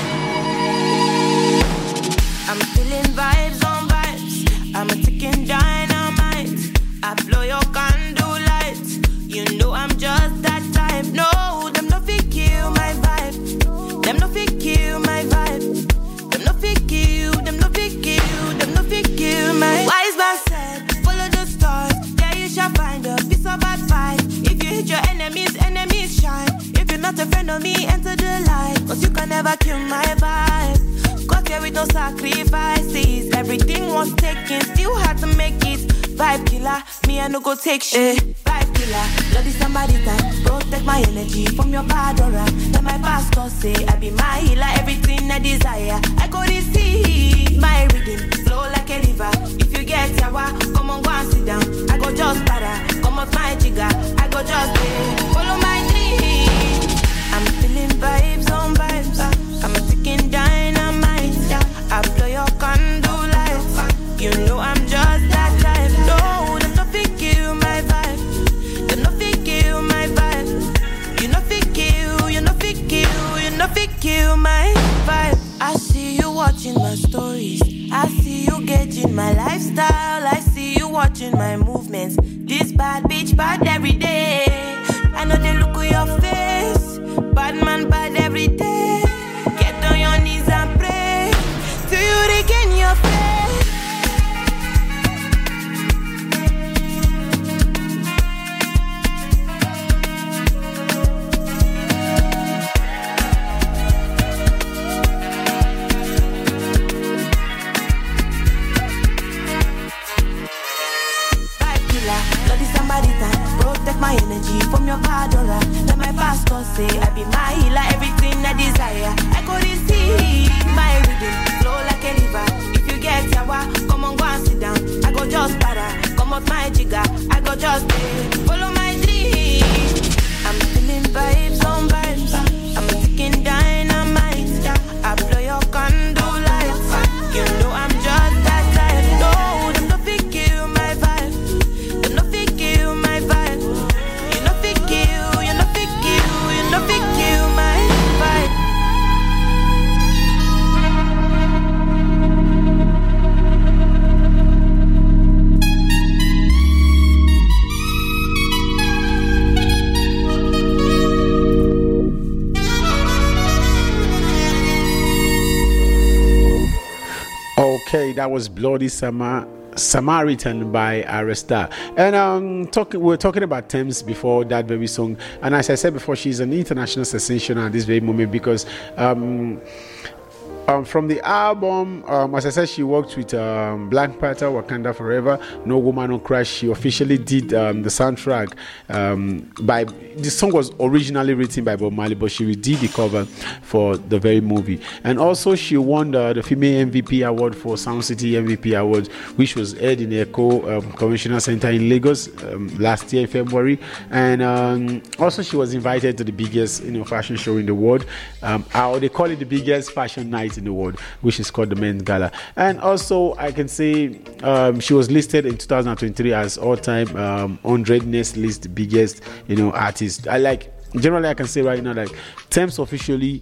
I'm feeling vibes on vibes. I'm a ticking dynamite. I blow your candle lights. You know I'm just that type. No, them no fit kill my vibe. Them no fit kill my vibe. Them no fit kill. Them no fit kill. Them no fit kill my. Wise man said, follow the stars. There you shall find a piece of advice. If you hit your enemies, enemies shine. If you're not a friend of me, enter the light. Cause you can never kill my vibe. Got here with no sacrifices. Everything was taken, still had to make it. Vibe killer, me I no go take shit. Vibe killer, bloody somebody time. Protect my energy from your bad aura. Then my pastor say I be my healer. Everything I desire, I go receive. My rhythm flow like a river. If you get yawa, come on go and sit down. I go just para, come off my jigger. I go just pay, follow my dream. I'm feeling vibes on vibes. I'm a ticking dynamite. I blow your candle lights. You know I'm just that type. No, them no fit kill my vibe. Them no fit kill my vibe. You no fit kill, you no fit kill, you no fit kill my vibe. I see you watching my stories. I see you gauging my lifestyle. I see you watching my movements. This bad bitch bad every day. I know they look at your face. Bad man bad every day. Get on your knees and pray till you regain your faith. My energy from your bad aura. Let my pastor say I be my healer. Everything I desire, I go receive. My rhythm flow like a river. If you get yawa, come on go and sit down. I go just para, come off my jigger. I go just pay, follow my dream. I'm feeling vibes on vibes. I'm a ticking dynamite. I blow your candle lights. You know I'm just that type. No, them no fit kill my vibe. Them no fit kill my vibe. Okay, that was Bloody Samar, Samaritan by Arasta. And um, talk, we were talking about Thames before that very song. And as I said before, she's an international sensation at this very moment because um, Um, from the album, um, as I said, she worked with um, Black Panther, Wakanda Forever, No Woman No Cry. She officially did um, the soundtrack. Um, by the song was originally written by Bob Marley, but she redid the cover for the very movie. And also, she won the, the Female M V P Award for Sound City M V P Award, which was held in the Echo um, Convention Center in Lagos um, last year in February. And um, also, she was invited to the biggest, you know, fashion show in the world. Um, how they call it the biggest fashion night in the world, which is called the Men's Gala. And also, I can say um, she was listed in two thousand twenty-three as all-time um, one hundred next list biggest, you know, artist. I like generally I can say right now, like Tems officially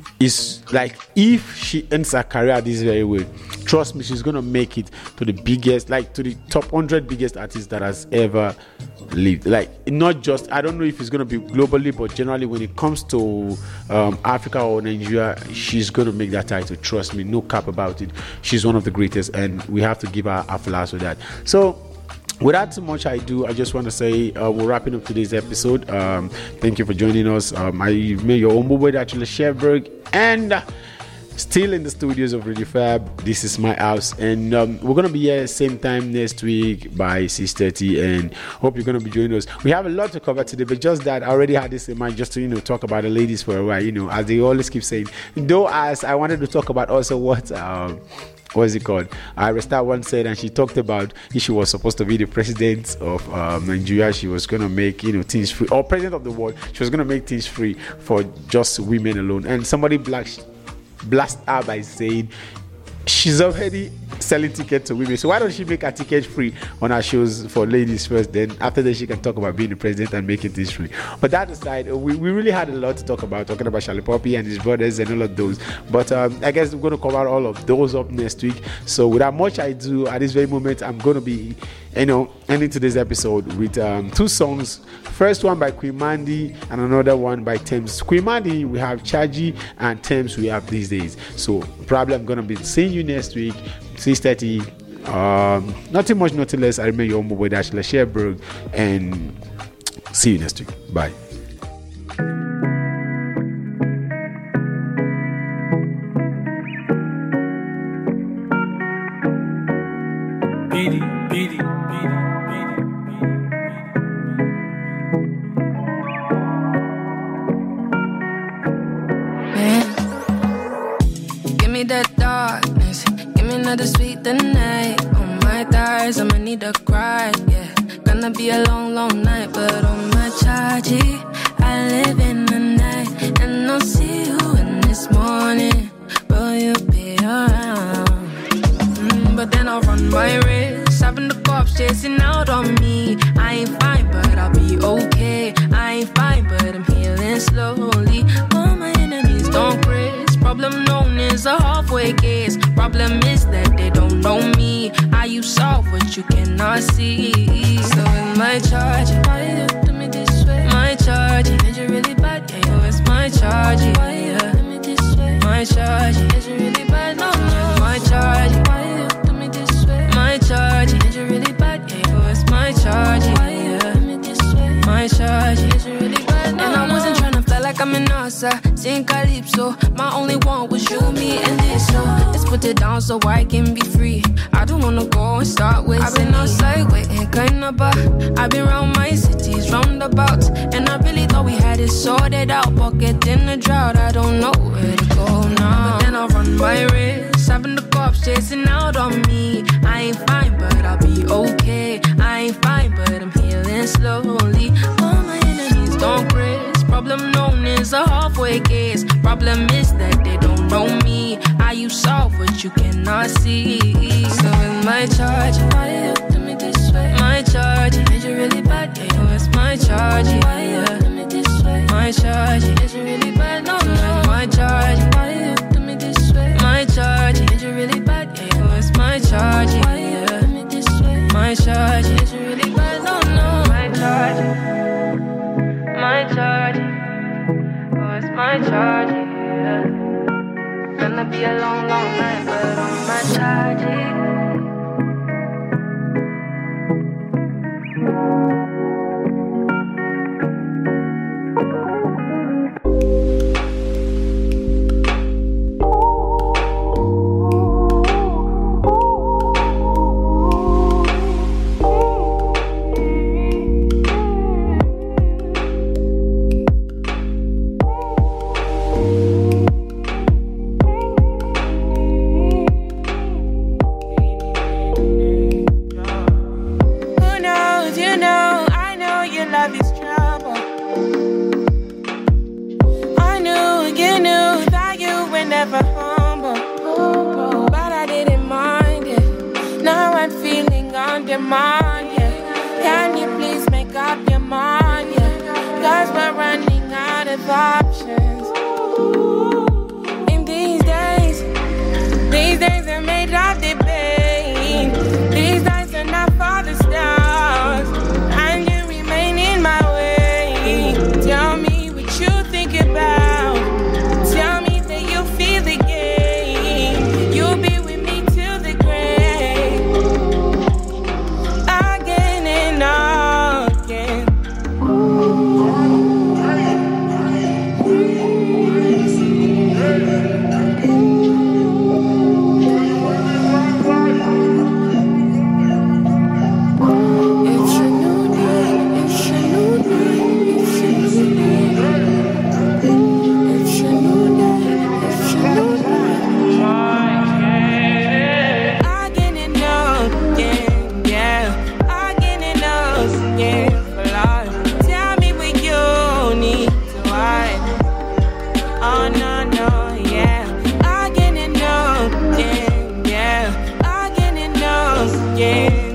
is like, if she ends her career this very way, trust me, she's gonna make it to the biggest, like to the top one hundred biggest artists that has ever lived. Like, not just, I don't know if it's gonna be globally, but generally when it comes to um, Africa or Nigeria, she's gonna make that title. Trust me, no cap about it. She's one of the greatest, and we have to give her a flowers for that. So without too much ado, I just want to say uh, we're wrapping up today's episode. Um, thank you for joining us. Um, I made your own boy, actually, Chefberg, and uh, still in the studios of Radio Fab. This is my house, and um, we're gonna be here same time next week by six thirty. And hope you're gonna be joining us. We have a lot to cover today, but just that I already had this in mind, just to you know talk about the ladies for a while. You know, as they always keep saying. Though, as I wanted to talk about also what. Um, What's it called? Aresta once said, and she talked about if she was supposed to be the president of um, Nigeria, she was going to make, you know, things free, or president of the world, she was going to make things free for just women alone. And somebody black blast her by saying she's already selling tickets to women, so why don't she make her ticket free on her shows for ladies first, then after that she can talk about being the president and making things free. But that aside, we, we really had a lot to talk about, talking about Charlie Poppy and his brothers and all of those, but um, I guess we're going to cover all of those up next week. So without much ado, at this very moment, I'm going to be you know ending today's episode with um, two songs. First one by Queen Mandy and another one by Tems. Queen Mandy we have Chaji, and Tems we have These Days. So probably I'm going to be seeing you next week six thirty. Um, nothing much, nothing less. I remember your homeboy Dashla Sherberg, and see you next week. Bye. Beady, beady, beady, beady, Man, give me that darkness. Give me another sweet the night. On my thighs, I'ma need to cry, yeah. Gonna be a long, long night, but on my charge, I live in the night. And I'll see you in this morning. Will you be around? Mm, but then I'll run my race, having the cops chasing out on me. I ain't fine, but I'll be okay. I ain't fine, but I'm healing slowly. All my enemies don't craze. Problem known is a halfway case. Problem is that they don't know me. How you solve what you cannot see. So in my charge, why you do me this way? My charge, is you really bad? Yeah, yo, it's my charge. Why you do me this way? My charge, is you really bad? No, no, my charge. Why you do me this way? My charge, is you really bad? Yeah, yo, it's my charge. Why you do me this way? My charge, is you really bad? No, and I wasn't trying to fly like I'm in NASA, sing Calypso. My only one was you, me, and this. So let's put it down so I can be free. I don't wanna go and start with. I've been outside waiting, kinda bar. I've been round my cities, roundabouts, and I really thought we had it sorted out. Pocket in the drought, I don't know where to go now. But then I'll run my race, having the cops chasing out on me. I ain't fine, but I'll be okay. I ain't fine, but I'm healing slowly. All my enemies don't craze. Problem known is a halfway case. Problem is that they don't know me. How you solve what you cannot see. So in my charge, why you do me this way? My charge, is you really bad? Yeah, yo, it's my charge. Why you do me this way? My charge, is you really bad? No, no, my charge. Why you do me this way? My charge, is you really bad? Yeah, yo, it's my charge. Why you do me this way? My charge, is you really bad? No, no, my charge. My charge, oh, it's my charge, yeah. Gonna be a long, long night, but on my charge, yeah. demand, yeah. Can you please make up your mind, yeah? Cause we're running out of options. In these days, these days are made of debate. These days are not for the stars, and you remain in my way. Tell me what you think about. Tell me that you feel the game. You'll be with me till the grave, again and again. It's a new day, it's a new day, it's a new day. It's a new day, it's a new day. Again and again, yeah. Again and again, for life. Tell me what you need to hide. Oh no, no, yeah. Again and again, yeah. Again and again.